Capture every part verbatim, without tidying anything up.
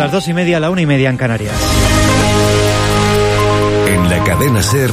las dos y media, a la una y media en Canarias. En la cadena SER,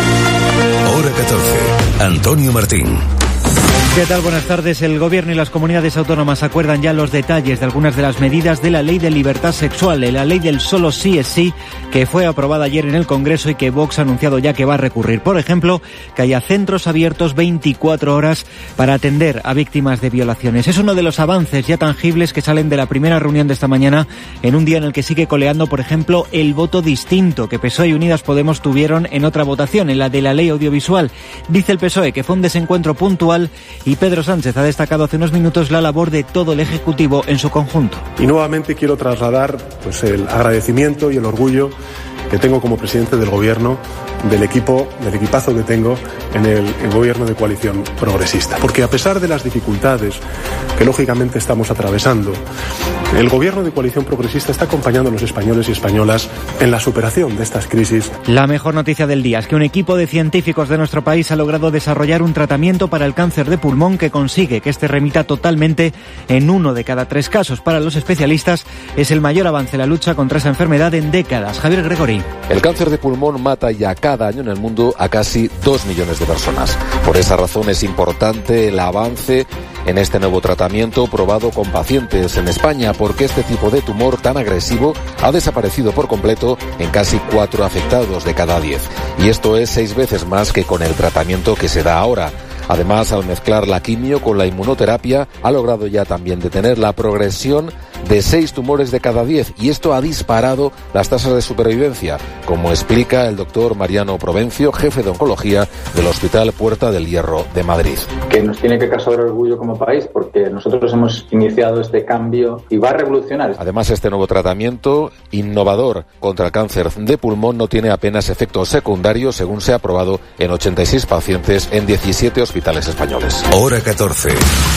hora catorce, Antonio Martín. ¿Qué tal? Buenas tardes. El Gobierno y las comunidades autónomas acuerdan ya los detalles de algunas de las medidas de la Ley de Libertad Sexual, de la Ley del solo sí es sí, que fue aprobada ayer en el Congreso y que Vox ha anunciado ya que va a recurrir. Por ejemplo, que haya centros abiertos veinticuatro horas para atender a víctimas de violaciones. Es uno de los avances ya tangibles que salen de la primera reunión de esta mañana, en un día en el que sigue coleando, por ejemplo, el voto distinto que P S O E y Unidas Podemos tuvieron en otra votación, en la de la Ley Audiovisual. Dice el P S O E que fue un desencuentro puntual y Pedro Sánchez ha destacado hace unos minutos la labor de todo el Ejecutivo en su conjunto. Y nuevamente quiero trasladar pues, el agradecimiento y el orgullo que tengo como presidente del Gobierno, del equipo, del equipazo que tengo en el, el Gobierno de coalición progresista. Porque a pesar de las dificultades que lógicamente estamos atravesando, el Gobierno de coalición progresista está acompañando a los españoles y españolas en la superación de estas crisis. La mejor noticia del día es que un equipo de científicos de nuestro país ha logrado desarrollar un tratamiento para el cáncer de pulmón que consigue que este remita totalmente en uno de cada tres casos. Para los especialistas es el mayor avance en la lucha contra esa enfermedad en décadas. Javier Gregory. El cáncer de pulmón mata ya cada año en el mundo a casi dos millones de personas. Por esa razón es importante el avance en este nuevo tratamiento probado con pacientes en España, porque este tipo de tumor tan agresivo ha desaparecido por completo en casi cuatro afectados de cada diez. Y esto es seis veces más que con el tratamiento que se da ahora. Además, al mezclar la quimio con la inmunoterapia, ha logrado ya también detener la progresión de seis tumores de cada diez, y esto ha disparado las tasas de supervivencia, como explica el doctor Mariano Provencio, jefe de oncología del Hospital Puerta del Hierro de Madrid. Que nos tiene que causar orgullo como país, porque nosotros hemos iniciado este cambio y va a revolucionar. Además, este nuevo tratamiento innovador contra el cáncer de pulmón no tiene apenas efectos secundarios, según se ha probado en ochenta y seis pacientes en diecisiete hospitales españoles. Hora catorce.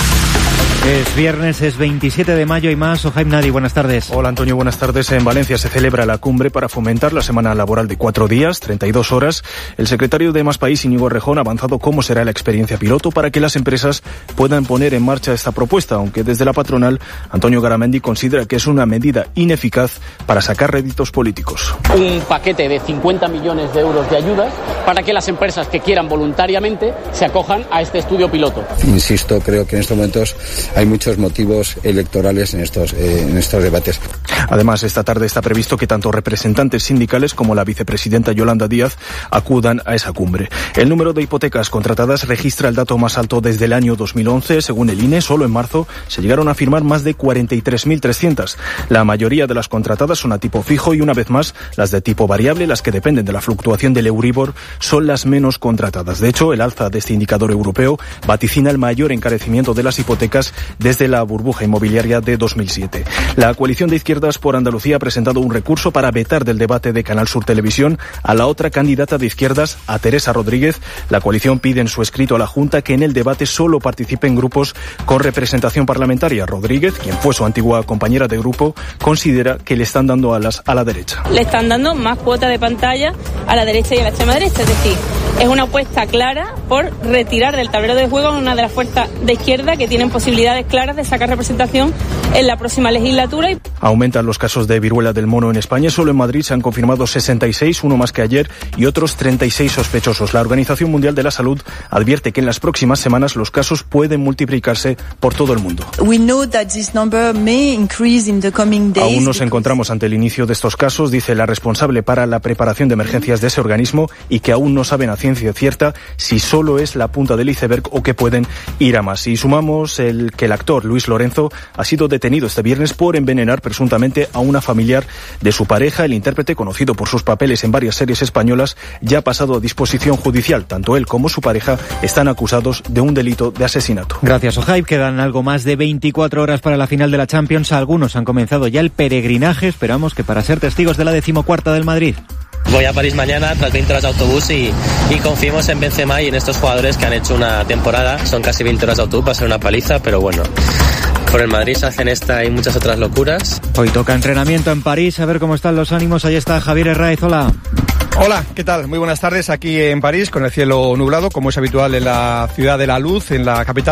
Es viernes, es veintisiete de mayo y más. Ojaim Nadi, buenas tardes. Hola Antonio, buenas tardes. En Valencia se celebra la cumbre para fomentar la semana laboral de cuatro días, treinta y dos horas. El secretario de Más País, Íñigo Errejón, ha avanzado cómo será la experiencia piloto para que las empresas puedan poner en marcha esta propuesta, aunque desde la patronal, Antonio Garamendi considera que es una medida ineficaz para sacar réditos políticos. Un paquete de cincuenta millones de euros de ayudas para que las empresas que quieran voluntariamente se acojan a este estudio piloto. Insisto, creo que en estos momentos hay muchos motivos electorales en estos, eh, en estos debates. Además, esta tarde está previsto que tanto representantes sindicales como la vicepresidenta Yolanda Díaz acudan a esa cumbre. El número de hipotecas contratadas registra el dato más alto desde el año dos mil once. Según el I N E, solo en marzo se llegaron a firmar más de cuarenta y tres mil trescientas. La mayoría de las contratadas son a tipo fijo y, una vez más, las de tipo variable, las que dependen de la fluctuación del Euribor, son las menos contratadas. De hecho, el alza de este indicador europeo vaticina el mayor encarecimiento de las hipotecas desde la burbuja inmobiliaria de dos mil siete. La coalición de izquierdas por Andalucía ha presentado un recurso para vetar del debate de Canal Sur Televisión a la otra candidata de izquierdas, a Teresa Rodríguez. La coalición pide en su escrito a la Junta que en el debate solo participen grupos con representación parlamentaria. Rodríguez, quien fue su antigua compañera de grupo, considera que le están dando alas a la derecha. Le están dando más cuota de pantalla a la derecha y a la extrema derecha, es decir, es una apuesta clara por retirar del tablero de juego a una de las fuerzas de izquierda que tienen posibilidades claras de sacar representación en la próxima legislatura. Aumentan los casos de viruela del mono en España. Solo en Madrid se han confirmado sesenta y seis, uno más que ayer, y otros treinta y seis sospechosos. La Organización Mundial de la Salud advierte que en las próximas semanas los casos pueden multiplicarse por todo el mundo. Aún nos encontramos ante el inicio de estos casos, dice la responsable para la preparación de emergencias de ese organismo, y que aún no saben a ciencia cierta si solo es la punta del iceberg o que pueden ir a más. Y sumamos el que el actor Luis Lorenzo ha sido detenido este viernes por envenenar presuntamente a una familiar de su pareja. El intérprete, conocido por sus papeles en varias series españolas, ya ha pasado a disposición judicial. Tanto él como su pareja están acusados de un delito de asesinato. Gracias, Ojaib. Quedan algo más de veinticuatro horas para la final de la Champions. Algunos han comenzado ya el peregrinaje. Esperamos que para ser testigos de la decimocuarta del Madrid. Voy a París mañana tras veinte horas de autobús y, y confiemos en Benzema y en estos jugadores que han hecho una temporada. Son casi veinte horas de autobús, va a ser una paliza, pero bueno, por el Madrid se hacen esta y muchas otras locuras. Hoy toca entrenamiento en París, a ver cómo están los ánimos. Ahí está Javier Herráez, hola. Hola, ¿qué tal? Muy buenas tardes aquí en París, con el cielo nublado, como es habitual en la ciudad de la luz, en la capital.